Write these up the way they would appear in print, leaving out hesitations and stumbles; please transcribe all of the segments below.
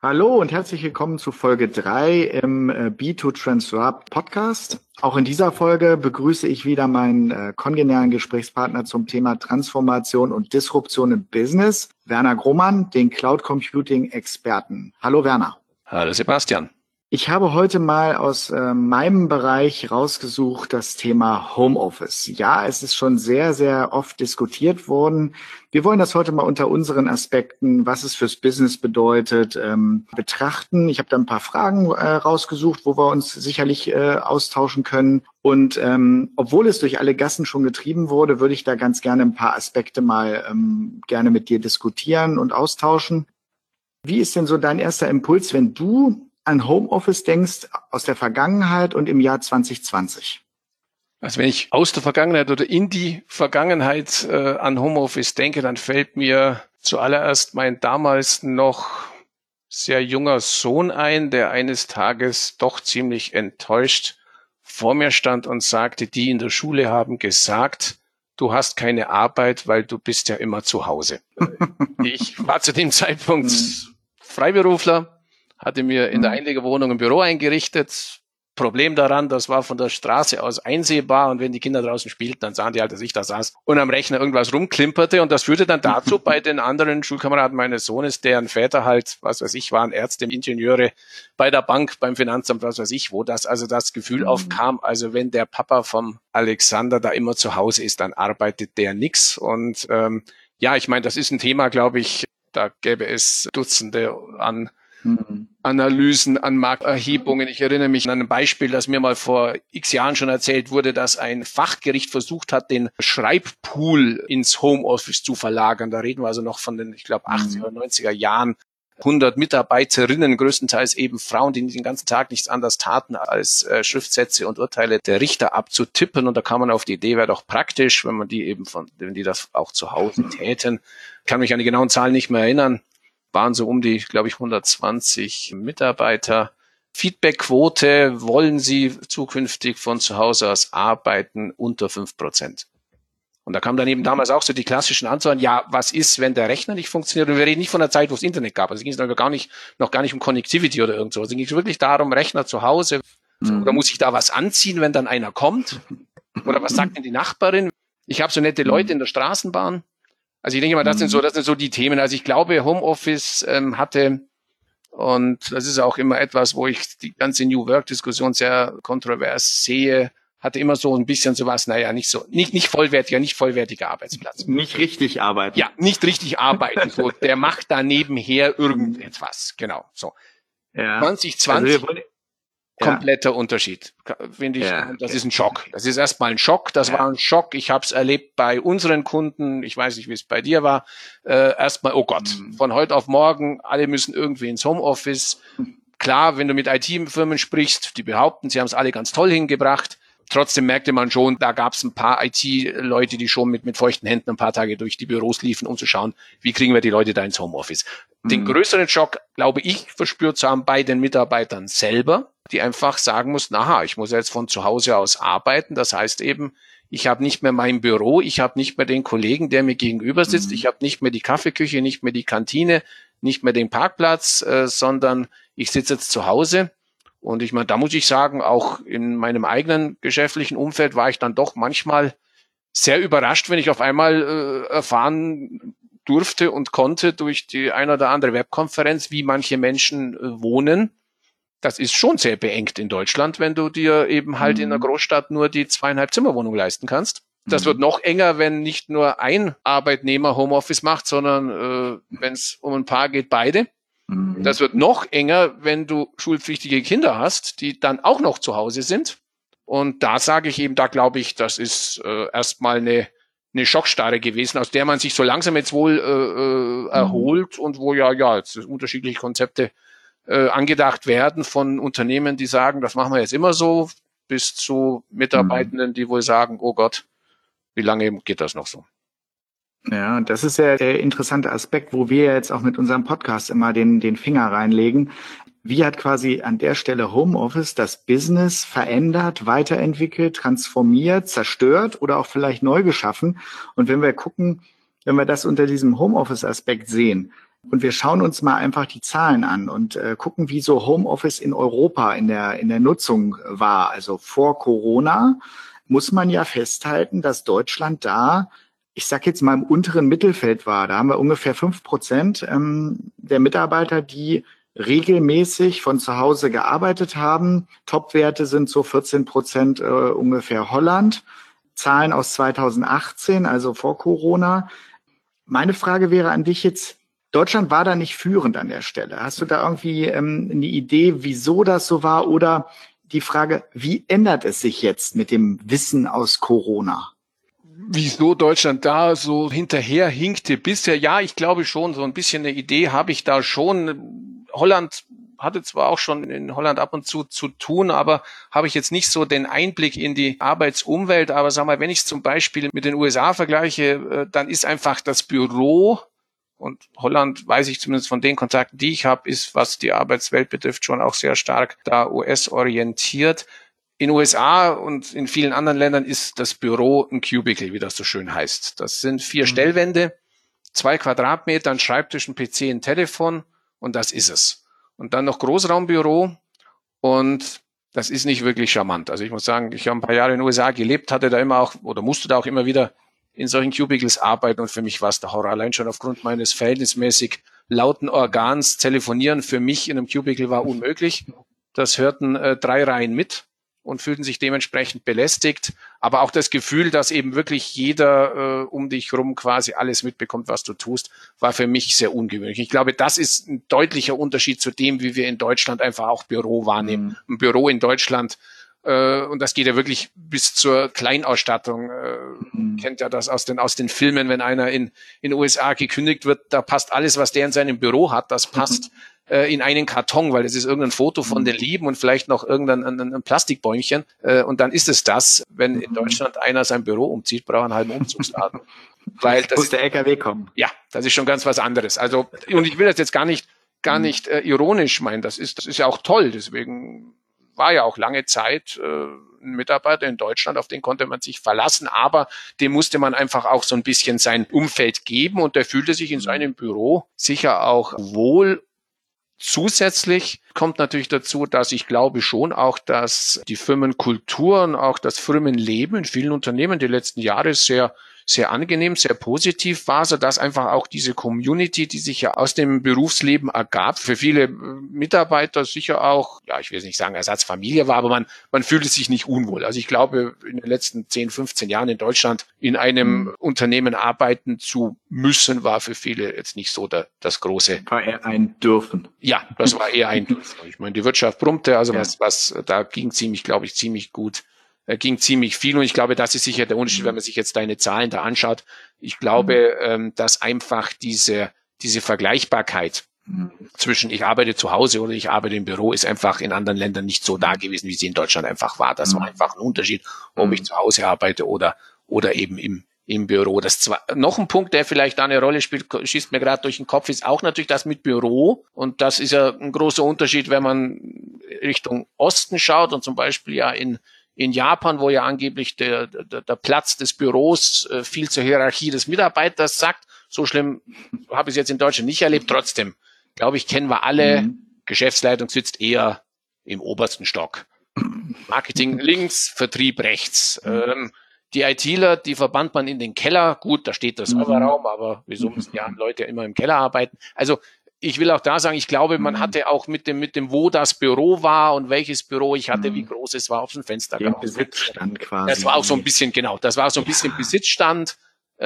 Hallo und herzlich willkommen zu Folge 3 im B2Transrupt Podcast. Auch in dieser Folge begrüße ich wieder meinen kongenialen Gesprächspartner zum Thema Transformation und Disruption im Business, Werner Grohmann, den Cloud Computing Experten. Hallo Werner. Hallo Sebastian. Ich habe heute mal aus meinem Bereich rausgesucht das Thema Homeoffice. Ja, es ist schon sehr, sehr oft diskutiert worden. Wir wollen das heute mal unter unseren Aspekten, was es fürs Business bedeutet, betrachten. Ich habe da ein paar Fragen rausgesucht, wo wir uns sicherlich austauschen können. Und obwohl es durch alle Gassen schon getrieben wurde, würde ich da ganz gerne ein paar Aspekte mal gerne mit dir diskutieren und austauschen. Wie ist denn so dein erster Impuls, wenn du an Homeoffice denkst aus der Vergangenheit und im Jahr 2020? Also wenn ich aus der Vergangenheit oder in die Vergangenheit an Homeoffice denke, dann fällt mir zuallererst mein damals noch sehr junger Sohn ein, der eines Tages doch ziemlich enttäuscht vor mir stand und sagte, die in der Schule haben gesagt, du hast keine Arbeit, weil du bist ja immer zu Hause. Ich war zu dem Zeitpunkt Freiberufler, hatte mir in der Einliegerwohnung ein Büro eingerichtet. Problem daran, das war von der Straße aus einsehbar und wenn die Kinder draußen spielten, dann sahen die halt, dass ich da saß und am Rechner irgendwas rumklimperte und das führte dann dazu bei den anderen Schulkameraden meines Sohnes, deren Väter halt, was weiß ich, waren Ärzte, Ingenieure bei der Bank, beim Finanzamt, was weiß ich, wo das Gefühl aufkam, also wenn der Papa vom Alexander da immer zu Hause ist, dann arbeitet der nix und ich meine, das ist ein Thema, glaube ich, da gäbe es Dutzende an Analysen, an Markterhebungen. Ich erinnere mich an ein Beispiel, das mir mal vor x Jahren schon erzählt wurde, dass ein Fachgericht versucht hat, den Schreibpool ins Homeoffice zu verlagern. Da reden wir also noch von den, ich glaube, 80er oder 90er Jahren. 100 Mitarbeiterinnen, größtenteils eben Frauen, die den ganzen Tag nichts anderes taten, als Schriftsätze und Urteile der Richter abzutippen. Und da kam man auf die Idee, wäre doch praktisch, wenn die das auch zu Hause täten. Ich kann mich an die genauen Zahlen nicht mehr erinnern. Waren so um die, glaube ich, 120 Mitarbeiter. Feedbackquote, wollen Sie zukünftig von zu Hause aus arbeiten, unter 5%. Und da kam dann eben damals auch so die klassischen Antworten, ja, was ist, wenn der Rechner nicht funktioniert? Und wir reden nicht von der Zeit, wo es Internet gab. Also es ging es noch gar nicht um Connectivity oder irgend so. Es ging wirklich darum, Rechner zu Hause. Oder muss ich da was anziehen, wenn dann einer kommt? Oder was sagt denn die Nachbarin? Ich habe so nette Leute in der Straßenbahn. Also ich denke mal, das sind so die Themen. Also ich glaube, Homeoffice hatte, und das ist auch immer etwas, wo ich die ganze New Work-Diskussion sehr kontrovers sehe, hatte immer so ein bisschen sowas, nicht vollwertiger Arbeitsplatz. Nicht richtig arbeiten. Ja, nicht richtig arbeiten. So, der macht da nebenher irgendetwas. Genau, so. Ja. 2020. Kompletter Unterschied, finde ich. Ja, das ist ein Schock. Das ist erstmal ein Schock. Das war ein Schock. Ich habe es erlebt bei unseren Kunden. Ich weiß nicht, wie es bei dir war. Erstmal, oh Gott, von heute auf morgen, alle müssen irgendwie ins Homeoffice. Klar, wenn du mit IT-Firmen sprichst, die behaupten, sie haben es alle ganz toll hingebracht. Trotzdem merkte man schon, da gab es ein paar IT-Leute, die schon mit feuchten Händen ein paar Tage durch die Büros liefen, um zu schauen, wie kriegen wir die Leute da ins Homeoffice. Den größeren Schock, glaube ich, verspürt zu haben bei den Mitarbeitern selber, die einfach sagen mussten, ich muss jetzt von zu Hause aus arbeiten. Das heißt eben, ich habe nicht mehr mein Büro, ich habe nicht mehr den Kollegen, der mir gegenüber sitzt, ich habe nicht mehr die Kaffeeküche, nicht mehr die Kantine, nicht mehr den Parkplatz, sondern ich sitze jetzt zu Hause. Und ich meine, da muss ich sagen, auch in meinem eigenen geschäftlichen Umfeld war ich dann doch manchmal sehr überrascht, wenn ich auf einmal erfahren durfte und konnte durch die ein oder andere Webkonferenz, wie manche Menschen wohnen. Das ist schon sehr beengt in Deutschland, wenn du dir eben halt in einer Großstadt nur die 2,5 Zimmerwohnung leisten kannst. Das wird noch enger, wenn nicht nur ein Arbeitnehmer Homeoffice macht, sondern wenn es um ein Paar geht, beide. Das wird noch enger, wenn du schulpflichtige Kinder hast, die dann auch noch zu Hause sind. Und da sage ich eben, da glaube ich, das ist erstmal eine Schockstarre gewesen, aus der man sich so langsam jetzt wohl erholt und wo jetzt unterschiedliche Konzepte angedacht werden von Unternehmen, die sagen, das machen wir jetzt immer so, bis zu Mitarbeitenden, die wohl sagen, oh Gott, wie lange geht das noch so? Ja, das ist ja der interessante Aspekt, wo wir jetzt auch mit unserem Podcast immer den Finger reinlegen. Wie hat quasi an der Stelle Homeoffice das Business verändert, weiterentwickelt, transformiert, zerstört oder auch vielleicht neu geschaffen? Und wenn wir gucken, wenn wir das unter diesem Homeoffice-Aspekt sehen, und wir schauen uns mal einfach die Zahlen an und gucken, wie so Homeoffice in Europa in der Nutzung war. Also vor Corona muss man ja festhalten, dass Deutschland da, ich sag jetzt mal, im unteren Mittelfeld war. Da haben wir ungefähr 5% der Mitarbeiter, die regelmäßig von zu Hause gearbeitet haben. Topwerte sind so 14% ungefähr Holland. Zahlen aus 2018, also vor Corona. Meine Frage wäre an dich jetzt, Deutschland war da nicht führend an der Stelle. Hast du da irgendwie eine Idee, wieso das so war? Oder die Frage, wie ändert es sich jetzt mit dem Wissen aus Corona? Wieso Deutschland da so hinterher hinkte bisher? Ja, ich glaube schon, so ein bisschen eine Idee habe ich da schon. Holland hatte zwar auch schon in Holland ab und zu tun, aber habe ich jetzt nicht so den Einblick in die Arbeitsumwelt. Aber sag mal, wenn ich es zum Beispiel mit den USA vergleiche, dann ist einfach das Büro, und Holland, weiß ich zumindest von den Kontakten, die ich habe, ist, was die Arbeitswelt betrifft, schon auch sehr stark da US-orientiert. In USA und in vielen anderen Ländern ist das Büro ein Cubicle, wie das so schön heißt. Das sind 4 Stellwände, 2 Quadratmeter, ein Schreibtisch, ein PC, ein Telefon und das ist es. Und dann noch Großraumbüro und das ist nicht wirklich charmant. Also ich muss sagen, ich habe ein paar Jahre in den USA gelebt, hatte da immer auch oder musste da auch immer wieder in solchen Cubicles arbeiten und für mich war es der Horror. Allein schon aufgrund meines verhältnismäßig lauten Organs telefonieren für mich in einem Cubicle war unmöglich. Das hörten 3 Reihen mit und fühlten sich dementsprechend belästigt. Aber auch das Gefühl, dass eben wirklich jeder um dich rum quasi alles mitbekommt, was du tust, war für mich sehr ungewöhnlich. Ich glaube, das ist ein deutlicher Unterschied zu dem, wie wir in Deutschland einfach auch Büro wahrnehmen. Ein Büro in Deutschland, und das geht ja wirklich bis zur Kleinausstattung. Kennt ja das aus den Filmen, wenn einer in den USA gekündigt wird, da passt alles, was der in seinem Büro hat, das passt in einen Karton, weil es ist irgendein Foto von den Lieben und vielleicht noch ein Plastikbäumchen. Und dann ist es das, wenn in Deutschland einer sein Büro umzieht, braucht er einen halben Umzugsladen. Weil das muss der LKW kommen. Ja, das ist schon ganz was anderes. Also, und ich will das jetzt gar nicht ironisch meinen. Das ist ja auch toll. Deswegen war ja auch lange Zeit ein Mitarbeiter in Deutschland, auf den konnte man sich verlassen, aber dem musste man einfach auch so ein bisschen sein Umfeld geben und der fühlte sich in seinem Büro sicher auch wohl. Zusätzlich kommt natürlich dazu, dass ich glaube schon auch, dass die Firmenkultur und auch das Firmenleben in vielen Unternehmen die letzten Jahre sehr, sehr angenehm, sehr positiv war, so dass einfach auch diese Community, die sich ja aus dem Berufsleben ergab, für viele Mitarbeiter sicher auch, ja, ich will nicht sagen Ersatzfamilie war, aber man fühlte sich nicht unwohl. Also ich glaube, in den letzten 10, 15 Jahren in Deutschland in einem Unternehmen arbeiten zu müssen, war für viele jetzt nicht so das große. War eher ein Dürfen. Ja, das war eher ein Dürfen. Ich meine, die Wirtschaft brummte, also was da ging ziemlich gut. Ging ziemlich viel und ich glaube, das ist sicher der Unterschied, wenn man sich jetzt deine Zahlen da anschaut. Ich glaube, dass einfach diese Vergleichbarkeit zwischen ich arbeite zu Hause oder ich arbeite im Büro ist einfach in anderen Ländern nicht so da gewesen, wie sie in Deutschland einfach war. Das war einfach ein Unterschied, ob ich zu Hause arbeite oder eben im Büro. Das noch ein Punkt, der vielleicht da eine Rolle spielt, schießt mir gerade durch den Kopf, ist auch natürlich das mit Büro. Und das ist ja ein großer Unterschied, wenn man Richtung Osten schaut und zum Beispiel ja in Japan, wo ja angeblich der Platz des Büros viel zur Hierarchie des Mitarbeiters sagt. So schlimm habe ich es jetzt in Deutschland nicht erlebt. Trotzdem, glaube ich, kennen wir alle, Geschäftsleitung sitzt eher im obersten Stock. Marketing links, Vertrieb rechts. Die ITler, die verbannt man in den Keller. Gut, da steht der Serverraum, aber wieso müssen ja Leute immer im Keller arbeiten? Also ich will auch da sagen, ich glaube, man hatte auch mit dem, wo das Büro war und welches Büro ich hatte, wie groß es war, auf dem Fenster. Den Besitzstand quasi. Das war auch so ein bisschen, genau, das war so ein bisschen Besitzstand.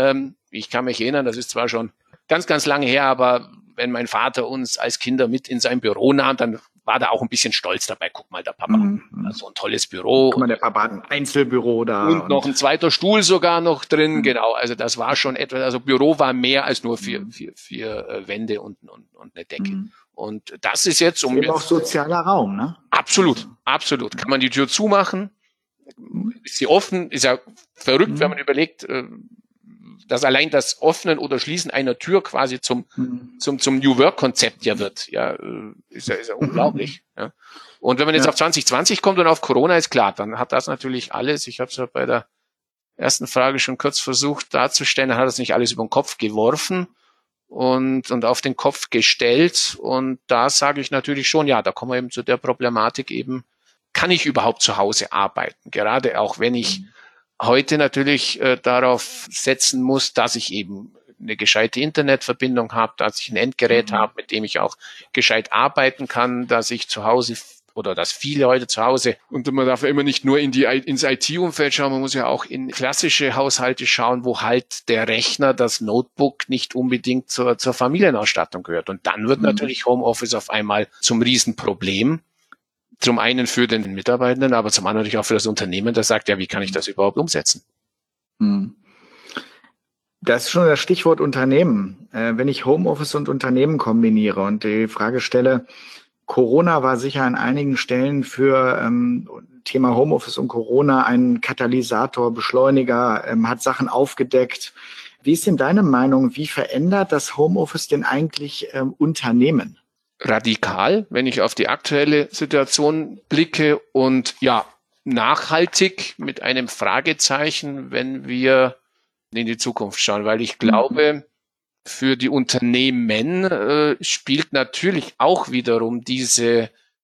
Ich kann mich erinnern, das ist zwar schon ganz, ganz lange her, aber wenn mein Vater uns als Kinder mit in sein Büro nahm, dann war da auch ein bisschen stolz dabei. Guck mal, der Papa hat so ein tolles Büro. Guck mal, der Papa hat ein Einzelbüro da. Und noch ein zweiter Stuhl sogar noch drin. Genau, also das war schon etwas, also Büro war mehr als nur vier Wände und eine Decke. Und das ist jetzt Eben auch sozialer Raum, ne? Absolut. Kann man die Tür zumachen? Ist sie offen? Ist ja verrückt, wenn man überlegt, dass allein das Öffnen oder Schließen einer Tür quasi zum New Work Konzept ja wird. Ja, ist ja unglaublich. Ja. Und wenn man jetzt auf 2020 kommt und auf Corona, ist klar, dann hat das natürlich alles, ich habe es ja bei der ersten Frage schon kurz versucht darzustellen, dann hat das nicht alles über den Kopf geworfen. und auf den Kopf gestellt. Und da sage ich natürlich schon, ja, da kommen wir eben zu der Problematik eben, kann ich überhaupt zu Hause arbeiten? Gerade auch wenn ich heute natürlich darauf setzen muss, dass ich eben eine gescheite Internetverbindung habe, dass ich ein Endgerät habe, mit dem ich auch gescheit arbeiten kann, dass ich zu Hause oder dass viele heute zu Hause, und man darf ja immer nicht nur ins IT-Umfeld schauen, man muss ja auch in klassische Haushalte schauen, wo halt der Rechner, das Notebook nicht unbedingt zur Familienausstattung gehört. Und dann wird natürlich Homeoffice auf einmal zum Riesenproblem. Zum einen für den Mitarbeitenden, aber zum anderen natürlich auch für das Unternehmen, das sagt, ja, wie kann ich das überhaupt umsetzen? Das ist schon das Stichwort Unternehmen. Wenn ich Homeoffice und Unternehmen kombiniere und die Frage stelle, Corona war sicher an einigen Stellen für Thema Homeoffice und Corona ein Katalysator, Beschleuniger, hat Sachen aufgedeckt. Wie ist denn deine Meinung? Wie verändert das Homeoffice denn eigentlich Unternehmen? Radikal, wenn ich auf die aktuelle Situation blicke, und ja, nachhaltig mit einem Fragezeichen, wenn wir in die Zukunft schauen, weil ich glaube, für die Unternehmen spielt natürlich auch wiederum diese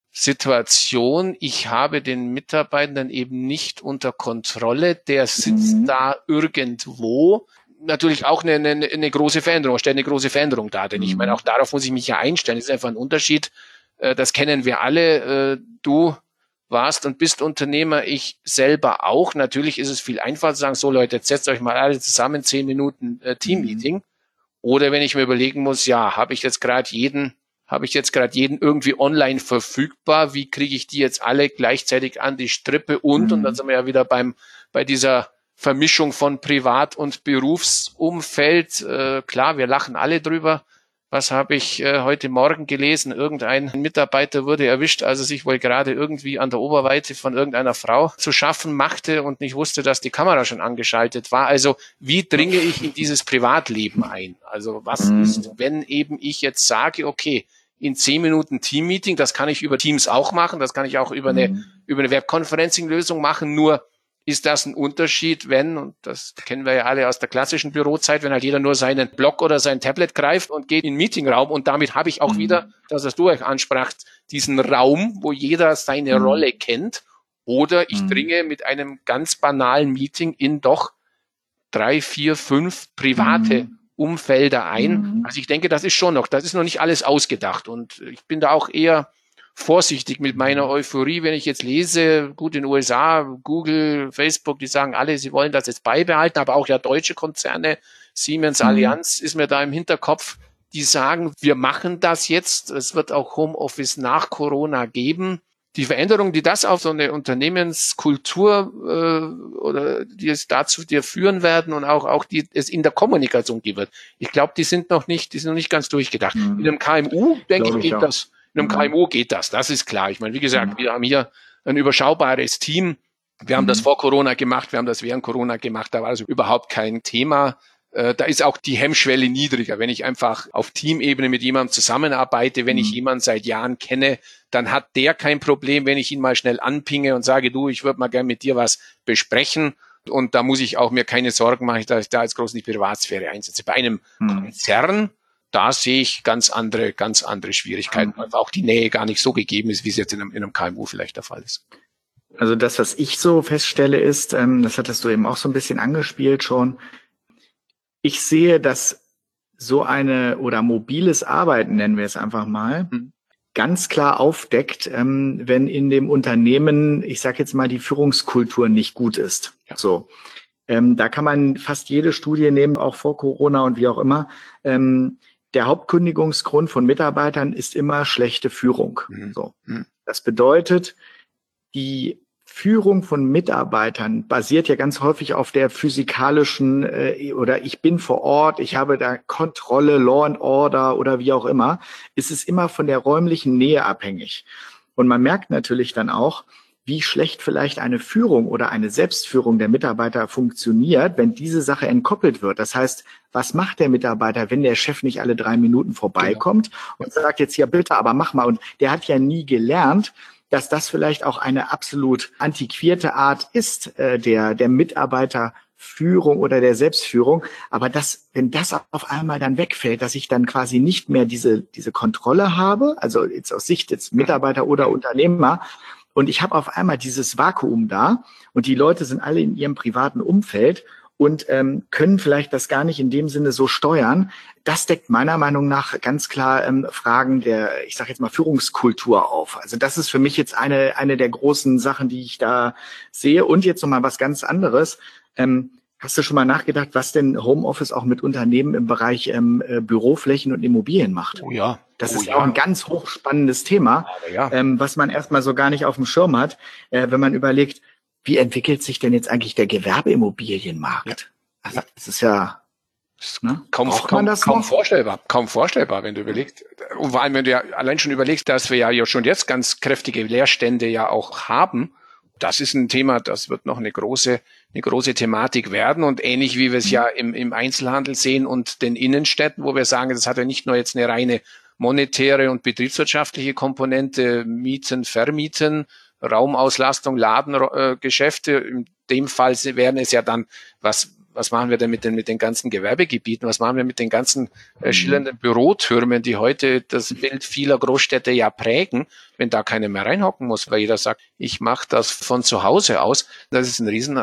Situation, ich habe den Mitarbeitenden eben nicht unter Kontrolle, der sitzt da irgendwo. Natürlich auch eine große Veränderung, stellt eine große Veränderung dar, denn ich meine, auch darauf muss ich mich ja einstellen. Das ist einfach ein Unterschied, das kennen wir alle. Du warst und bist Unternehmer, ich selber auch. Natürlich ist es viel einfacher zu sagen, so Leute, jetzt setzt euch mal alle zusammen, 10 Minuten Teammeeting. Oder wenn ich mir überlegen muss, ja, habe ich jetzt gerade jeden irgendwie online verfügbar? Wie kriege ich die jetzt alle gleichzeitig an die Strippe? Und dann sind wir ja wieder bei dieser Vermischung von Privat- und Berufsumfeld. Klar, wir lachen alle drüber. Was habe ich heute Morgen gelesen? Irgendein Mitarbeiter wurde erwischt, als er sich wohl gerade irgendwie an der Oberweite von irgendeiner Frau zu schaffen machte und nicht wusste, dass die Kamera schon angeschaltet war. Also wie dringe ich in dieses Privatleben ein? Also was ist, wenn eben ich jetzt sage, okay, in 10 Minuten Teammeeting, das kann ich über Teams auch machen, das kann ich auch über eine Webconferencing-Lösung machen, nur ist das ein Unterschied, wenn, und das kennen wir ja alle aus der klassischen Bürozeit, wenn halt jeder nur seinen Block oder sein Tablet greift und geht in den Meetingraum, und damit habe ich auch wieder, das, was du euch ansprachst, diesen Raum, wo jeder seine Rolle kennt, oder ich dringe mit einem ganz banalen Meeting in doch 3, 4, 5 private Umfelder ein. Also ich denke, das ist noch nicht alles ausgedacht, und ich bin da auch eher vorsichtig mit meiner Euphorie, wenn ich jetzt lese, gut, in den USA, Google, Facebook, die sagen alle, sie wollen das jetzt beibehalten, aber auch ja deutsche Konzerne, Siemens, Allianz ist mir da im Hinterkopf, die sagen, wir machen das jetzt, es wird auch Homeoffice nach Corona geben. Die Veränderung, die das auf so eine Unternehmenskultur oder die es dazu dir führen werden und auch die es in der Kommunikation geben wird, ich glaube, die sind noch nicht ganz durchgedacht. In einem KMU, denke ich, geht das. In einem KMU geht das ist klar. Ich meine, wie gesagt, wir haben hier ein überschaubares Team. Wir haben das vor Corona gemacht, wir haben das während Corona gemacht, da war also überhaupt kein Thema. Da ist auch die Hemmschwelle niedriger. Wenn ich einfach auf Teamebene mit jemandem zusammenarbeite, wenn ich jemanden seit Jahren kenne, dann hat der kein Problem, wenn ich ihn mal schnell anpinge und sage, du, ich würde mal gerne mit dir was besprechen. Und da muss ich auch mir keine Sorgen machen, dass ich da jetzt groß in die Privatsphäre einsetze. Bei einem Konzern, da sehe ich ganz andere Schwierigkeiten, weil auch die Nähe gar nicht so gegeben ist, wie es jetzt in einem KMU vielleicht der Fall ist. Also das, was ich so feststelle, ist, das hattest du eben auch so ein bisschen angespielt schon, ich sehe, dass so eine oder mobiles Arbeiten, nennen wir es einfach mal, ganz klar aufdeckt, wenn in dem Unternehmen, ich sage jetzt mal, die Führungskultur nicht gut ist. Ja. So, da kann man fast jede Studie nehmen, auch vor Corona und wie auch immer. Der Hauptkündigungsgrund von Mitarbeitern ist immer schlechte Führung. So. Das bedeutet, die Führung von Mitarbeitern basiert ja ganz häufig auf der physikalischen oder ich bin vor Ort, ich habe da Kontrolle, Law and Order oder wie auch immer. Es ist immer von der räumlichen Nähe abhängig. Und man merkt natürlich dann auch, wie schlecht vielleicht eine Führung oder eine Selbstführung der Mitarbeiter funktioniert, wenn diese Sache entkoppelt wird. Das heißt, was macht der Mitarbeiter, wenn der Chef nicht alle 3 Minuten vorbeikommt und sagt jetzt hier bitte, aber mach mal. Und der hat ja nie gelernt, dass das vielleicht auch eine absolut antiquierte Art ist, der Mitarbeiterführung Führung oder der Selbstführung. Aber wenn das auf einmal dann wegfällt, dass ich dann quasi nicht mehr diese Kontrolle habe, also jetzt aus Sicht jetzt Mitarbeiter oder Unternehmer, und ich habe auf einmal dieses Vakuum da und die Leute sind alle in ihrem privaten Umfeld und können vielleicht das gar nicht in dem Sinne so steuern. Das deckt meiner Meinung nach ganz klar Fragen der, ich sage jetzt mal, Führungskultur auf. Also das ist für mich jetzt eine der großen Sachen, die ich da sehe. Und jetzt nochmal was ganz anderes. Hast du schon mal nachgedacht, was denn Homeoffice auch mit Unternehmen im Bereich Büroflächen und Immobilien macht? Oh ja. Das ist ja auch ein ganz hochspannendes Thema, was man erstmal so gar nicht auf dem Schirm hat, wenn man überlegt, wie entwickelt sich denn jetzt eigentlich der Gewerbeimmobilienmarkt? Ja. Also das ist ja kaum vorstellbar, wenn du überlegst. Und vor allem, wenn du ja allein schon überlegst, dass wir ja schon jetzt ganz kräftige Leerstände ja auch haben. Das ist ein Thema, das wird noch eine große Thematik werden und ähnlich wie wir es ja im Einzelhandel sehen und den Innenstädten, wo wir sagen, das hat ja nicht nur jetzt eine reine monetäre und betriebswirtschaftliche Komponente, Mieten, Vermieten, Raumauslastung, Ladengeschäfte. In dem Fall wären es ja dann, was machen wir denn mit den ganzen Gewerbegebieten? Was machen wir mit den ganzen schillernden Bürotürmen, die heute das Bild vieler Großstädte ja prägen, wenn da keiner mehr reinhocken muss, weil jeder sagt, ich mache das von zu Hause aus. Das ist ein riesen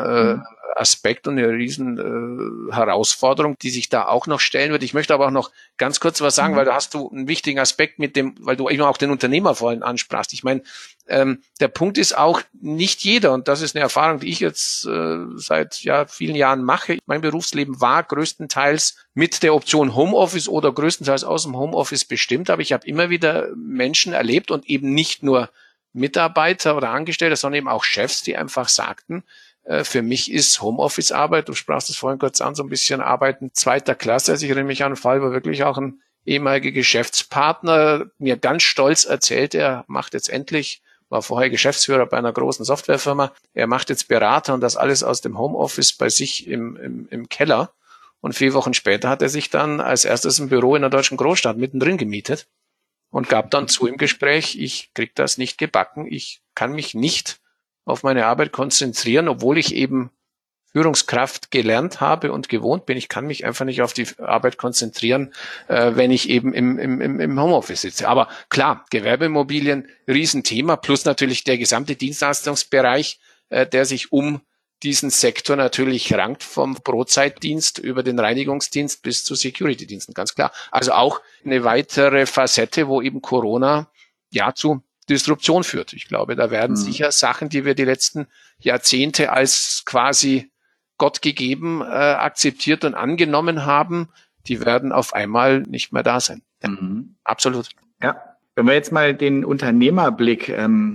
Aspekt und eine riesen Herausforderung, die sich da auch noch stellen wird. Ich möchte aber auch noch ganz kurz was sagen, weil da hast du einen wichtigen Aspekt weil du eben auch den Unternehmer vorhin ansprachst. Ich meine, der Punkt ist auch, nicht jeder, und das ist eine Erfahrung, die ich jetzt seit vielen Jahren mache. Mein Berufsleben war größtenteils mit der Option Homeoffice oder größtenteils aus dem Homeoffice bestimmt, aber ich habe immer wieder Menschen erlebt und eben nicht nur Mitarbeiter oder Angestellte, sondern eben auch Chefs, die einfach sagten, für mich ist Homeoffice-Arbeit, du sprachst es vorhin kurz an, so ein bisschen Arbeiten zweiter Klasse. Also ich erinnere mich an einen Fall, wo wirklich auch ein ehemaliger Geschäftspartner mir ganz stolz erzählt, er macht jetzt endlich, war vorher Geschäftsführer bei einer großen Softwarefirma, er macht jetzt Berater und das alles aus dem Homeoffice bei sich im Keller. Und 4 Wochen später hat er sich dann als erstes ein Büro in der deutschen Großstadt mittendrin gemietet und gab dann zu im Gespräch, ich krieg das nicht gebacken, ich kann mich nicht auf meine Arbeit konzentrieren, obwohl ich eben Führungskraft gelernt habe und gewohnt bin. Ich kann mich einfach nicht auf die Arbeit konzentrieren, wenn ich eben im Homeoffice sitze. Aber klar, Gewerbeimmobilien, Riesenthema, plus natürlich der gesamte Dienstleistungsbereich, der sich um diesen Sektor natürlich rankt, vom Brotzeitdienst über den Reinigungsdienst bis zu Security-Diensten, ganz klar. Also auch eine weitere Facette, wo eben Corona zu Disruption führt. Ich glaube, da werden sicher Sachen, die wir die letzten Jahrzehnte als quasi Gott gegeben akzeptiert und angenommen haben, die werden auf einmal nicht mehr da sein. Ja, absolut. Ja, wenn wir jetzt mal den Unternehmerblick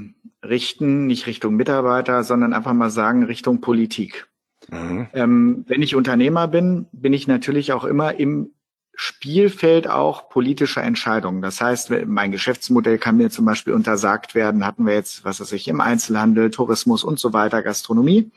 richten, nicht Richtung Mitarbeiter, sondern einfach mal sagen Richtung Politik. Wenn ich Unternehmer bin, bin ich natürlich auch immer im Spielfeld auch politischer Entscheidungen. Das heißt, mein Geschäftsmodell kann mir zum Beispiel untersagt werden, hatten wir jetzt, was weiß ich, im Einzelhandel, Tourismus und so weiter, Gastronomie.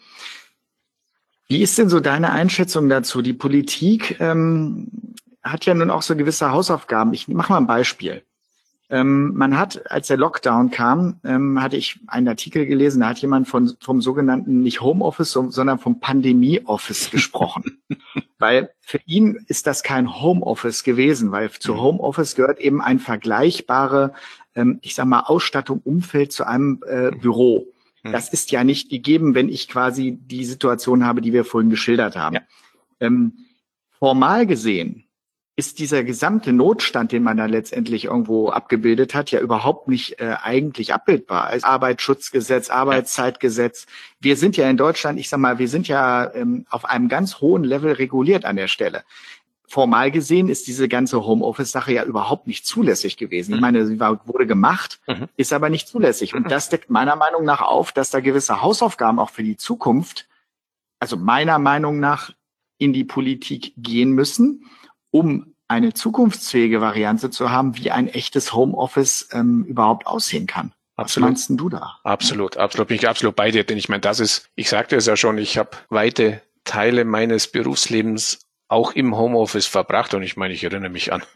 Wie ist denn so deine Einschätzung dazu? Die Politik hat ja nun auch so gewisse Hausaufgaben. Ich mache mal ein Beispiel. Man hat, als der Lockdown kam, hatte ich einen Artikel gelesen, da hat jemand vom sogenannten nicht Homeoffice, sondern vom Pandemie-Office gesprochen. Weil für ihn ist das kein Homeoffice gewesen, weil zu Homeoffice gehört eben ein vergleichbare, ich sag mal, Ausstattung, Umfeld zu einem Büro. Das ist ja nicht gegeben, wenn ich quasi die Situation habe, die wir vorhin geschildert haben. Ja. Formal gesehen ist dieser gesamte Notstand, den man da letztendlich irgendwo abgebildet hat, ja überhaupt nicht eigentlich abbildbar. Als Arbeitsschutzgesetz, Arbeitszeitgesetz. Wir sind ja in Deutschland, ich sag mal, wir sind ja auf einem ganz hohen Level reguliert an der Stelle. Formal gesehen ist diese ganze Homeoffice-Sache ja überhaupt nicht zulässig gewesen. Ich meine, sie wurde gemacht, ist aber nicht zulässig. Und das deckt meiner Meinung nach auf, dass da gewisse Hausaufgaben auch für die Zukunft, also meiner Meinung nach, in die Politik gehen müssen, um eine zukunftsfähige Variante zu haben, wie ein echtes Homeoffice überhaupt aussehen kann. Absolut. Was meinst denn du da? Absolut. Bin ich absolut bei dir, denn ich meine, ich sagte es ja schon, ich habe weite Teile meines Berufslebens auch im Homeoffice verbracht und ich meine, ich erinnere mich an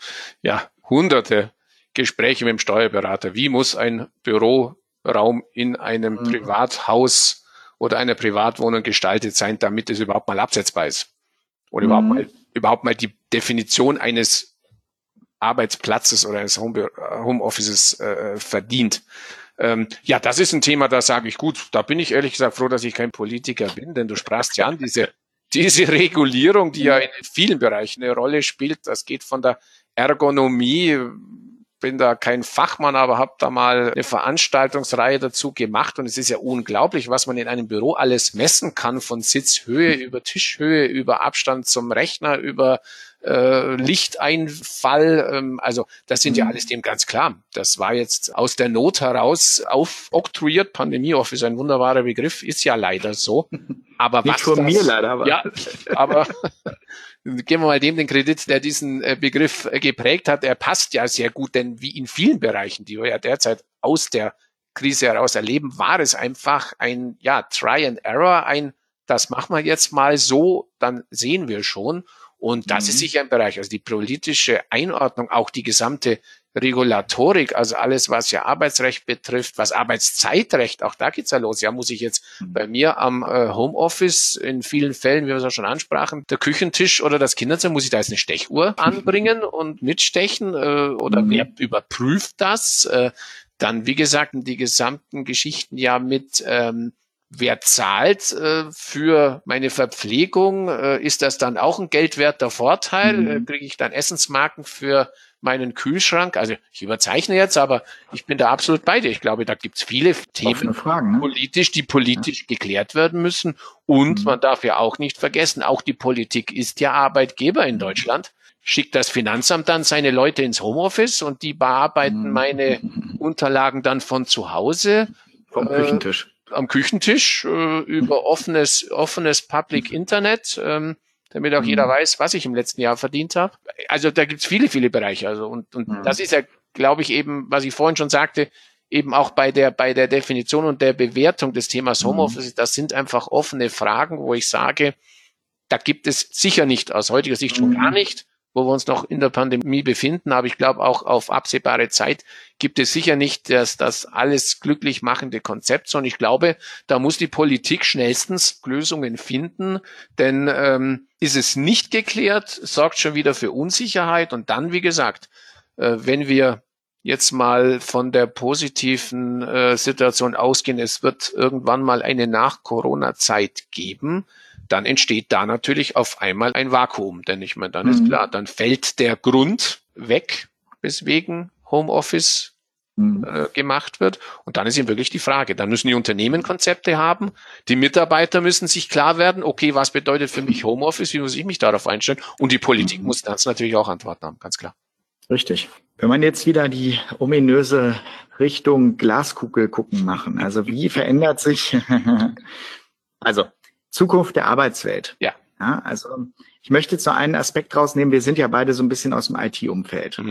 hunderte Gespräche mit dem Steuerberater. Wie muss ein Büroraum in einem Privathaus oder einer Privatwohnung gestaltet sein, damit es überhaupt mal absetzbar ist. Und überhaupt mal die Definition eines Arbeitsplatzes oder eines Homeoffices verdient. Ja, das ist ein Thema, da sage ich, gut, da bin ich ehrlich gesagt froh, dass ich kein Politiker bin, denn du sprachst ja an, diese Regulierung, die ja in vielen Bereichen eine Rolle spielt, das geht von der Ergonomie, bin da kein Fachmann, aber habe da mal eine Veranstaltungsreihe dazu gemacht und es ist ja unglaublich, was man in einem Büro alles messen kann, von Sitzhöhe über Tischhöhe, über Abstand zum Rechner, über Lichteinfall, also das sind ja alles dem ganz klar. Das war jetzt aus der Not heraus aufoktroyiert. Pandemie-Office, ein wunderbarer Begriff, ist ja leider so. Aber nicht von mir leider, aber. Ja, aber geben wir mal dem den Kredit, der diesen Begriff geprägt hat. Er passt ja sehr gut, denn wie in vielen Bereichen, die wir ja derzeit aus der Krise heraus erleben, war es einfach ein Try and Error, das machen wir jetzt mal so, dann sehen wir schon. Und das ist sicher ein Bereich, also die politische Einordnung, auch die gesamte Regulatorik, also alles, was ja Arbeitsrecht betrifft, was Arbeitszeitrecht, auch da geht's ja los. Ja, muss ich jetzt bei mir am Homeoffice in vielen Fällen, wie wir es auch schon ansprachen, der Küchentisch oder das Kinderzimmer, muss ich da jetzt eine Stechuhr anbringen und mitstechen oder wer überprüft das? Dann, wie gesagt, die gesamten Geschichten ja mit wer zahlt für meine Verpflegung? Ist das dann auch ein geldwerter Vorteil? Kriege ich dann Essensmarken für meinen Kühlschrank? Also ich überzeichne jetzt, aber ich bin da absolut bei dir. Ich glaube, da gibt's viele Themen Fragen, ne? die politisch geklärt werden müssen. Und man darf ja auch nicht vergessen, auch die Politik ist ja Arbeitgeber in Deutschland. Schickt das Finanzamt dann seine Leute ins Homeoffice und die bearbeiten meine Unterlagen dann von zu Hause. Vom Küchentisch. Am Küchentisch über offenes Public Internet, damit auch jeder weiß, was ich im letzten Jahr verdient habe. Also da gibt's viele, viele Bereiche. Also und das ist ja, glaube ich, eben, was ich vorhin schon sagte, eben auch bei der Definition und der Bewertung des Themas Homeoffice, das sind einfach offene Fragen, wo ich sage, da gibt es sicher nicht, aus heutiger Sicht schon gar nicht, wo wir uns noch in der Pandemie befinden, aber ich glaube auch auf absehbare Zeit gibt es sicher nicht das alles glücklich machende Konzept, sondern ich glaube, da muss die Politik schnellstens Lösungen finden, denn ist es nicht geklärt, sorgt schon wieder für Unsicherheit und dann, wie gesagt, wenn wir jetzt mal von der positiven Situation ausgehen, es wird irgendwann mal eine Nach-Corona-Zeit geben, dann entsteht da natürlich auf einmal ein Vakuum. Denn ich meine, dann ist klar, dann fällt der Grund weg, weswegen Homeoffice gemacht wird. Und dann ist eben wirklich die Frage, dann müssen die Unternehmen Konzepte haben, die Mitarbeiter müssen sich klar werden, okay, was bedeutet für mich Homeoffice, wie muss ich mich darauf einstellen? Und die Politik muss das natürlich auch Antworten haben, ganz klar. Richtig. Wenn man jetzt wieder die ominöse Richtung Glaskugel gucken machen, also wie verändert sich, also Zukunft der Arbeitswelt. Ja. Also ich möchte jetzt noch einen Aspekt rausnehmen. Wir sind ja beide so ein bisschen aus dem IT-Umfeld.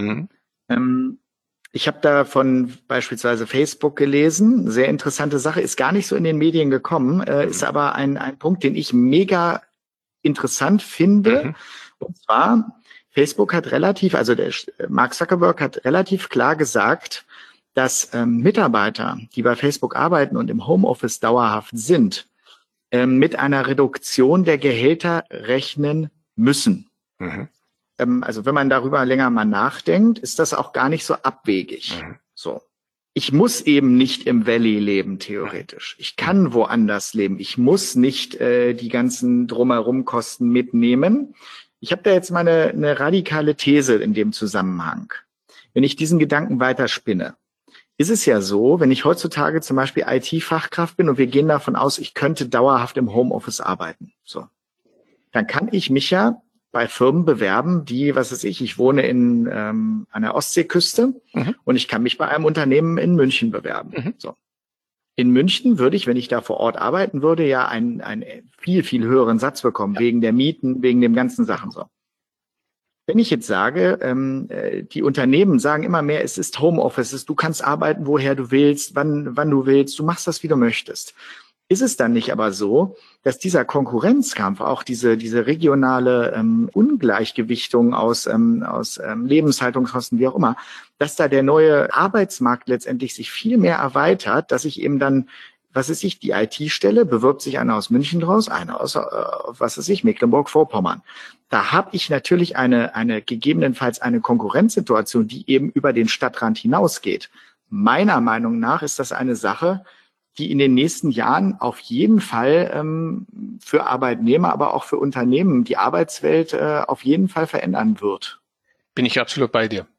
Ich habe da von beispielsweise Facebook gelesen. Sehr interessante Sache, ist gar nicht so in den Medien gekommen, ist aber ein Punkt, den ich mega interessant finde. Und zwar, Facebook hat also der Mark Zuckerberg hat relativ klar gesagt, dass Mitarbeiter, die bei Facebook arbeiten und im Homeoffice dauerhaft sind, mit einer Reduktion der Gehälter rechnen müssen. Also wenn man darüber länger mal nachdenkt, ist das auch gar nicht so abwegig. So. Ich muss eben nicht im Valley leben, theoretisch. Ich kann woanders leben. Ich muss nicht die ganzen drumherum Kosten mitnehmen. Ich habe da jetzt mal eine radikale These in dem Zusammenhang. Wenn ich diesen Gedanken weiterspinne, ist es ja so, wenn ich heutzutage zum Beispiel IT-Fachkraft bin und wir gehen davon aus, ich könnte dauerhaft im Homeoffice arbeiten, so, dann kann ich mich ja bei Firmen bewerben, die, was weiß ich wohne an der Ostseeküste und ich kann mich bei einem Unternehmen in München bewerben. So. In München würde ich, wenn ich da vor Ort arbeiten würde, ja einen viel, viel höheren Satz bekommen, wegen der Mieten, wegen dem ganzen Sachen so. Wenn ich jetzt sage, die Unternehmen sagen immer mehr, es ist Homeoffice, du kannst arbeiten, woher du willst, wann du willst, du machst das, wie du möchtest. Ist es dann nicht aber so, dass dieser Konkurrenzkampf, auch diese regionale Ungleichgewichtung aus Lebenshaltungskosten, wie auch immer, dass da der neue Arbeitsmarkt letztendlich sich viel mehr erweitert, dass ich eben dann was weiß ich, die IT-Stelle, bewirbt sich einer aus München draus, einer aus, was weiß ich, Mecklenburg-Vorpommern. Da habe ich natürlich eine gegebenenfalls eine Konkurrenzsituation, die eben über den Stadtrand hinausgeht. Meiner Meinung nach ist das eine Sache, die in den nächsten Jahren auf jeden Fall für Arbeitnehmer, aber auch für Unternehmen die Arbeitswelt auf jeden Fall verändern wird. Bin ich absolut bei dir.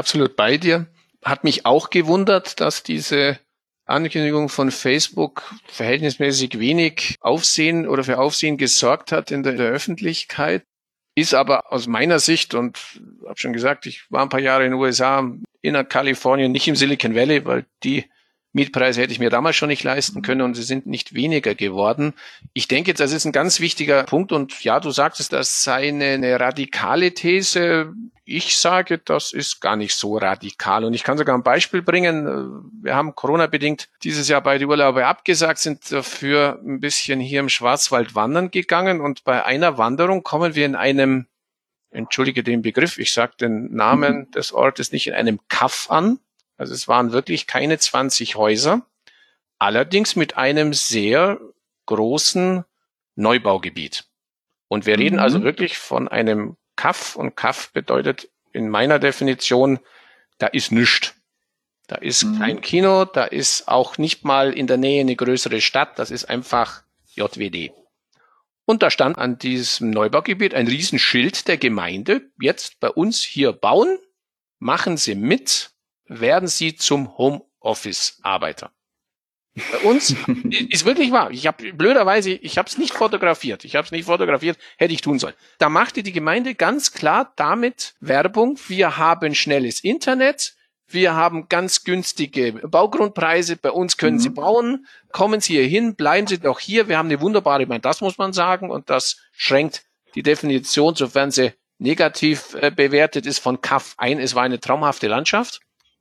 Hat mich auch gewundert, dass diese Ankündigung von Facebook verhältnismäßig wenig Aufsehen oder für Aufsehen gesorgt hat in der Öffentlichkeit. Ist aber aus meiner Sicht, und habe schon gesagt, ich war ein paar Jahre in den USA, in Kalifornien, nicht im Silicon Valley, weil die Mietpreise hätte ich mir damals schon nicht leisten können und sie sind nicht weniger geworden. Ich denke, das ist ein ganz wichtiger Punkt und ja, du sagtest, das sei eine radikale These. Ich sage, das ist gar nicht so radikal und ich kann sogar ein Beispiel bringen. Wir haben Corona-bedingt dieses Jahr beide Urlaube abgesagt, sind dafür ein bisschen hier im Schwarzwald wandern gegangen und bei einer Wanderung kommen wir in einem, entschuldige den Begriff, ich sage den Namen des Ortes nicht, in einem Kaff an. Also es waren wirklich keine 20 Häuser, allerdings mit einem sehr großen Neubaugebiet. Und wir reden also wirklich von einem Kaff und Kaff bedeutet in meiner Definition, da ist nichts. Da ist kein Kino, da ist auch nicht mal in der Nähe eine größere Stadt, das ist einfach JWD. Und da stand an diesem Neubaugebiet ein Riesenschild der Gemeinde, jetzt bei uns hier bauen, machen Sie mit, werden Sie zum Homeoffice-Arbeiter. Bei uns ist wirklich wahr. Ich habe es nicht fotografiert. Hätte ich tun sollen. Da machte die Gemeinde ganz klar damit Werbung. Wir haben schnelles Internet. Wir haben ganz günstige Baugrundpreise. Bei uns können Sie bauen. Kommen Sie hier hin. Bleiben Sie doch hier. Wir haben eine wunderbare, ich meine, das muss man sagen. Und das schränkt die Definition, sofern sie negativ bewertet ist, von Kaff ein. Es war eine traumhafte Landschaft.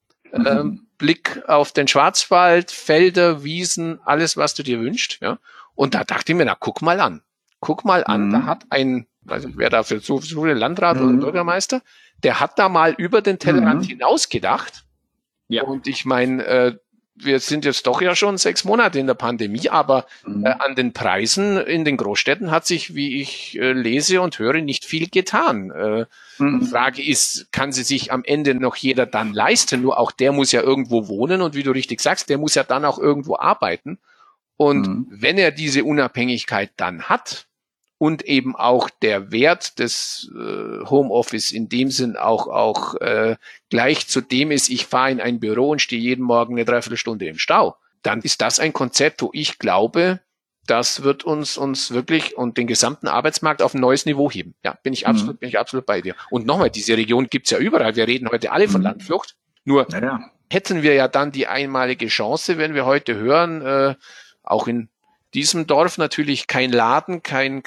Blick auf den Schwarzwald, Felder, Wiesen, alles, was du dir wünschst. Ja. Und da dachte ich mir, na, guck mal an. Da hat ein, weiß nicht, wer dafür so Landrat oder Bürgermeister, der hat da mal über den Tellerrand hinaus gedacht. Ja. Und ich meine, wir sind jetzt doch ja schon 6 Monate in der Pandemie, aber an den Preisen in den Großstädten hat sich, wie ich lese und höre, nicht viel getan. Die Frage ist, kann sie sich am Ende noch jeder dann leisten? Nur auch der muss ja irgendwo wohnen und wie du richtig sagst, der muss ja dann auch irgendwo arbeiten. Und wenn er diese Unabhängigkeit dann hat und eben auch der Wert des Homeoffice in dem Sinn auch gleich zu dem ist, ich fahre in ein Büro und stehe jeden Morgen eine Dreiviertelstunde im Stau, dann ist das ein Konzept, wo ich glaube, das wird uns wirklich und den gesamten Arbeitsmarkt auf ein neues Niveau heben. Ja, bin ich absolut bei dir. Und nochmal, diese Region gibt's ja überall. Wir reden heute alle von Landflucht. Nur hätten wir ja dann die einmalige Chance, wenn wir heute hören, auch in diesem Dorf natürlich kein Laden, kein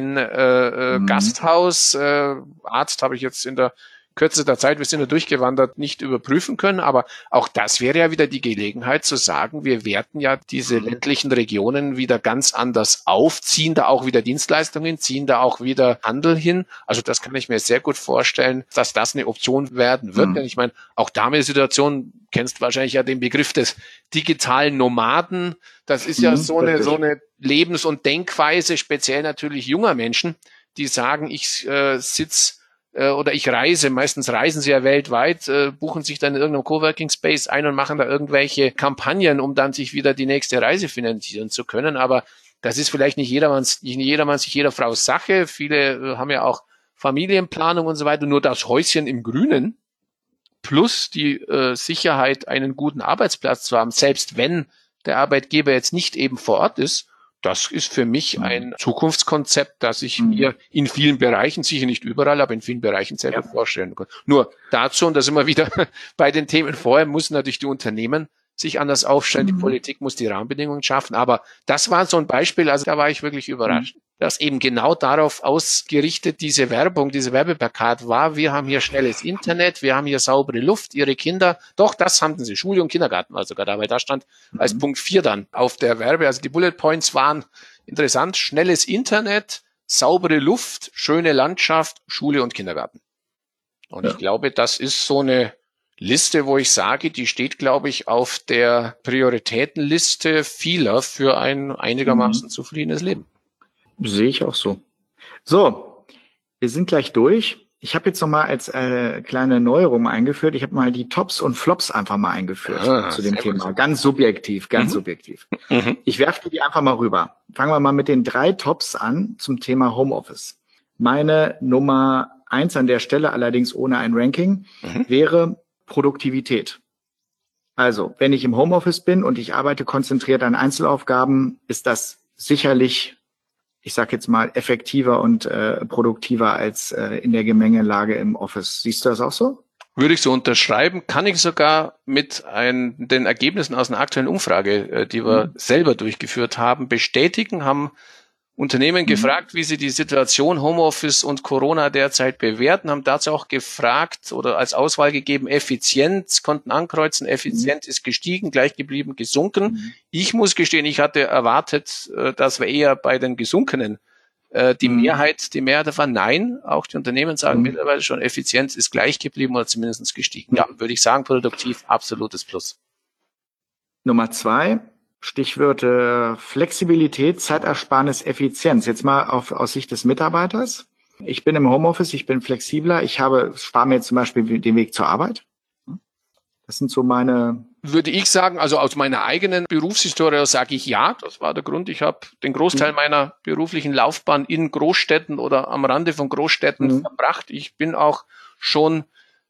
Gasthaus, Arzt habe ich jetzt in der Kürze der Zeit, wir sind ja durchgewandert, nicht überprüfen können, aber auch das wäre ja wieder die Gelegenheit zu sagen, wir werten ja diese ländlichen Regionen wieder ganz anders auf, ziehen da auch wieder Dienstleistungen, ziehen da auch wieder Handel hin. Also das kann ich mir sehr gut vorstellen, dass das eine Option werden wird. Denn ich meine, auch da eine Situation, kennst wahrscheinlich ja den Begriff des digitalen Nomaden. Das ist ja so eine Lebens- und Denkweise, speziell natürlich junger Menschen, die sagen, ich sitze oder ich reise, meistens reisen sie ja weltweit, buchen sich dann in irgendeinem Coworking Space ein und machen da irgendwelche Kampagnen, um dann sich wieder die nächste Reise finanzieren zu können. Aber das ist vielleicht nicht jeder Frau's Sache. Viele haben ja auch Familienplanung und so weiter. Nur das Häuschen im Grünen plus die Sicherheit, einen guten Arbeitsplatz zu haben, selbst wenn der Arbeitgeber jetzt nicht eben vor Ort ist, das ist für mich ein Zukunftskonzept, das ich mir in vielen Bereichen, sicher nicht überall, aber in vielen Bereichen sehr gut vorstellen kann. Nur dazu, und da sind wir wieder bei den Themen vorher, müssen natürlich die Unternehmen sich anders aufstellen, die Politik muss die Rahmenbedingungen schaffen. Aber das war so ein Beispiel, also da war ich wirklich überrascht, dass eben genau darauf ausgerichtet diese Werbung, diese Werbeplakat war. Wir haben hier schnelles Internet, wir haben hier saubere Luft, Ihre Kinder, doch, das haben sie, Schule und Kindergarten war sogar dabei. Da stand als Punkt 4 dann auf der Werbe, also die Bullet Points waren interessant, schnelles Internet, saubere Luft, schöne Landschaft, Schule und Kindergarten. Und ich glaube, das ist so eine Liste, wo ich sage, die steht, glaube ich, auf der Prioritätenliste vieler für ein einigermaßen zufriedenes Leben. Sehe ich auch so. So, wir sind gleich durch. Ich habe jetzt noch mal als kleine Neuerung eingeführt. Ich habe mal die Tops und Flops einfach mal eingeführt zu dem Thema. Gut. Ganz subjektiv, ganz subjektiv. Ich werfe die einfach mal rüber. Fangen wir mal mit den 3 Tops an zum Thema Homeoffice. Meine Nummer 1 an der Stelle, allerdings ohne ein Ranking, wäre Produktivität. Also, wenn ich im Homeoffice bin und ich arbeite konzentriert an Einzelaufgaben, ist das sicherlich, ich sage jetzt mal, effektiver und produktiver als in der Gemengelage im Office. Siehst du das auch so? Würde ich so unterschreiben, kann ich sogar mit den Ergebnissen aus einer aktuellen Umfrage, die wir selber durchgeführt haben, bestätigen, haben Unternehmen gefragt, wie sie die Situation Homeoffice und Corona derzeit bewerten, haben dazu auch gefragt oder als Auswahl gegeben, Effizienz, konnten ankreuzen, effizient ist gestiegen, gleich geblieben, gesunken. Ich muss gestehen, ich hatte erwartet, dass wir eher bei den Gesunkenen die Mehrheit war nein. Auch die Unternehmen sagen mittlerweile schon, Effizienz ist gleich geblieben oder zumindest gestiegen. Ja, würde ich sagen, produktiv, absolutes Plus. Nummer 2. Stichwörter Flexibilität, Zeitersparnis, Effizienz. Jetzt mal aus Sicht des Mitarbeiters. Ich bin im Homeoffice, ich bin flexibler. Spare mir zum Beispiel den Weg zur Arbeit. Das sind so meine... Würde ich sagen, also aus meiner eigenen Berufshistorie sage ich ja. Das war der Grund. Ich habe den Großteil meiner beruflichen Laufbahn in Großstädten oder am Rande von Großstädten verbracht. Ich bin auch schon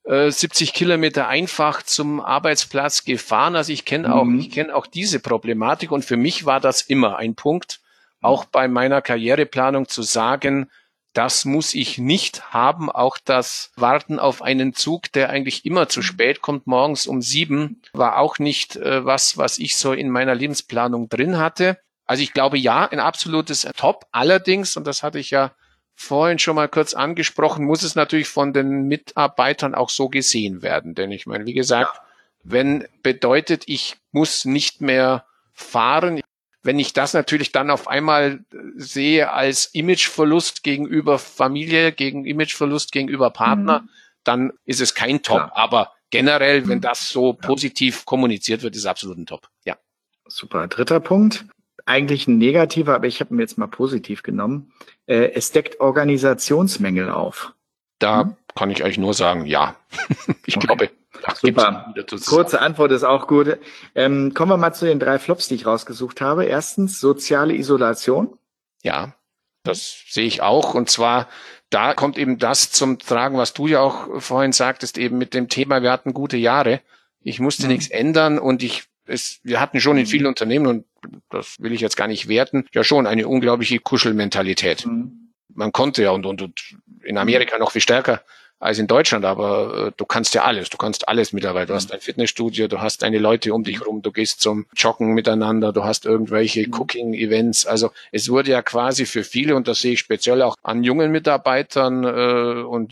70 Kilometer einfach zum Arbeitsplatz gefahren. Also ich kenne auch diese Problematik und für mich war das immer ein Punkt, auch bei meiner Karriereplanung zu sagen, das muss ich nicht haben. Auch das Warten auf einen Zug, der eigentlich immer zu spät kommt, morgens um 7, war auch nicht was ich so in meiner Lebensplanung drin hatte. Also ich glaube, ja, ein absolutes Top. Allerdings, und das hatte ich ja vorhin schon mal kurz angesprochen, muss es natürlich von den Mitarbeitern auch so gesehen werden. Denn ich meine, wie gesagt, wenn bedeutet, ich muss nicht mehr fahren, wenn ich das natürlich dann auf einmal sehe als Imageverlust gegenüber Familie, Imageverlust gegenüber Partner, dann ist es kein Top. Klar. Aber generell, wenn das so positiv kommuniziert wird, ist es absolut ein Top. Ja. Super. 3. Punkt. Eigentlich ein negativer, aber ich habe ihn jetzt mal positiv genommen. Es deckt Organisationsmängel auf. Da kann ich eigentlich nur sagen, ja. Ich glaube, super. Kurze Antwort ist auch gut. Kommen wir mal zu den 3 Flops, die ich rausgesucht habe. Erstens, soziale Isolation. Ja, das sehe ich auch. Und zwar, da kommt eben das zum Tragen, was du ja auch vorhin sagtest, eben mit dem Thema, wir hatten gute Jahre. Ich musste nichts ändern und wir hatten schon in vielen Unternehmen, und das will ich jetzt gar nicht werten, ja schon eine unglaubliche Kuschelmentalität. Man konnte ja und in Amerika noch viel stärker als in Deutschland, aber du kannst ja alles. Du kannst alles mittlerweile. Du hast ein Fitnessstudio, du hast deine Leute um dich rum, du gehst zum Joggen miteinander, du hast irgendwelche Cooking-Events. Also es wurde ja quasi für viele, und das sehe ich speziell auch an jungen Mitarbeitern und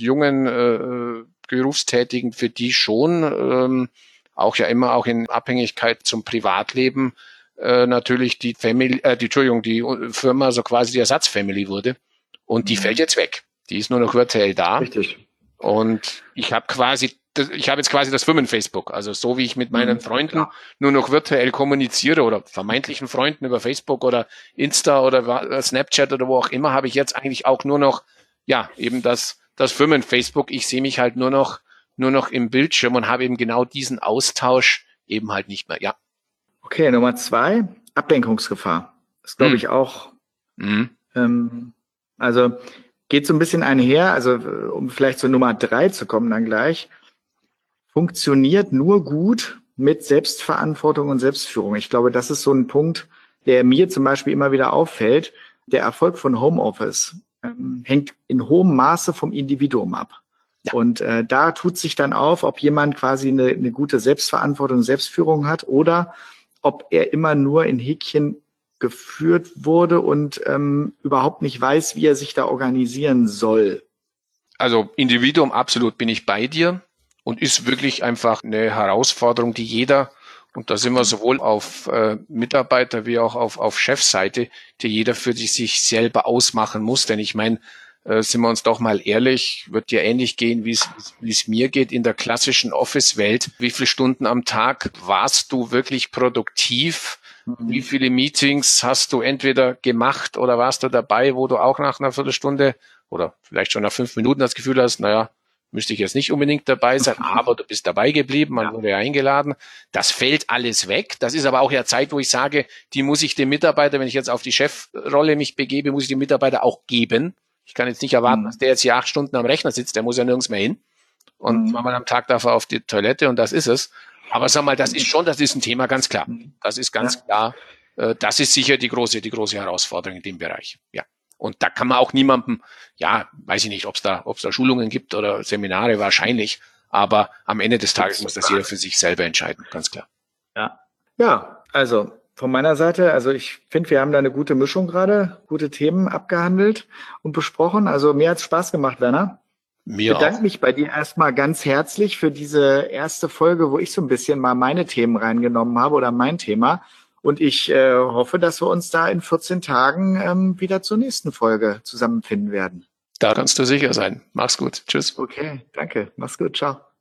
jungen Berufstätigen, für die schon auch ja immer auch in Abhängigkeit zum Privatleben natürlich die Firma so quasi die Ersatzfamily wurde. Und die fällt jetzt weg. Die ist nur noch virtuell da. Richtig. Und ich habe jetzt quasi das Firmen-Facebook. Also so wie ich mit meinen Freunden nur noch virtuell kommuniziere oder vermeintlichen Freunden über Facebook oder Insta oder Snapchat oder wo auch immer, habe ich jetzt eigentlich auch nur noch, ja, eben das Firmen-Facebook. Ich sehe mich halt nur noch im Bildschirm und habe eben genau diesen Austausch eben halt nicht mehr, ja. Okay, Nummer 2, Ablenkungsgefahr. Das glaube ich auch. Also geht so ein bisschen einher, also um vielleicht zur Nummer 3 zu kommen dann gleich, funktioniert nur gut mit Selbstverantwortung und Selbstführung. Ich glaube, das ist so ein Punkt, der mir zum Beispiel immer wieder auffällt. Der Erfolg von Homeoffice hängt in hohem Maße vom Individuum ab. Ja. Und da tut sich dann auf, ob jemand quasi eine gute Selbstverantwortung und Selbstführung hat oder ob er immer nur in Häkchen geführt wurde und überhaupt nicht weiß, wie er sich da organisieren soll. Also Individuum, absolut bin ich bei dir und ist wirklich einfach eine Herausforderung, die jeder, und da sind wir sowohl auf Mitarbeiter wie auch auf Chefseite, die jeder für sich selber ausmachen muss. Denn ich meine, sind wir uns doch mal ehrlich, wird dir ähnlich gehen, wie es mir geht in der klassischen Office-Welt. Wie viele Stunden am Tag warst du wirklich produktiv? Wie viele Meetings hast du entweder gemacht oder warst du dabei, wo du auch nach einer Viertelstunde oder vielleicht schon nach 5 Minuten das Gefühl hast, naja, müsste ich jetzt nicht unbedingt dabei sein, aber du bist dabei geblieben, man wurde ja eingeladen. Das fällt alles weg. Das ist aber auch ja Zeit, wo ich sage, die muss ich dem Mitarbeiter, wenn ich jetzt auf die Chefrolle mich begebe, muss ich dem Mitarbeiter auch geben. Ich kann jetzt nicht erwarten, dass der jetzt hier 8 Stunden am Rechner sitzt, der muss ja nirgends mehr hin. Und zweimal am Tag darf er auf die Toilette und das ist es. Aber sag mal, das ist ein Thema, ganz klar. Das ist ganz klar. Das ist sicher die große Herausforderung in dem Bereich. Ja. Und da kann man auch niemandem, ja, weiß ich nicht, ob es da Schulungen gibt oder Seminare, wahrscheinlich. Aber am Ende des Tages muss das jeder für sich selber entscheiden, ganz klar. Ja, also von meiner Seite, also ich finde, wir haben da eine gute Mischung gerade, gute Themen abgehandelt und besprochen. Also mir hat's Spaß gemacht, Werner. Ich bedanke mich bei dir erstmal ganz herzlich für diese erste Folge, wo ich so ein bisschen mal meine Themen reingenommen habe oder mein Thema. Und ich hoffe, dass wir uns da in 14 Tagen wieder zur nächsten Folge zusammenfinden werden. Da kannst du sicher sein. Mach's gut. Tschüss. Okay, danke. Mach's gut. Ciao.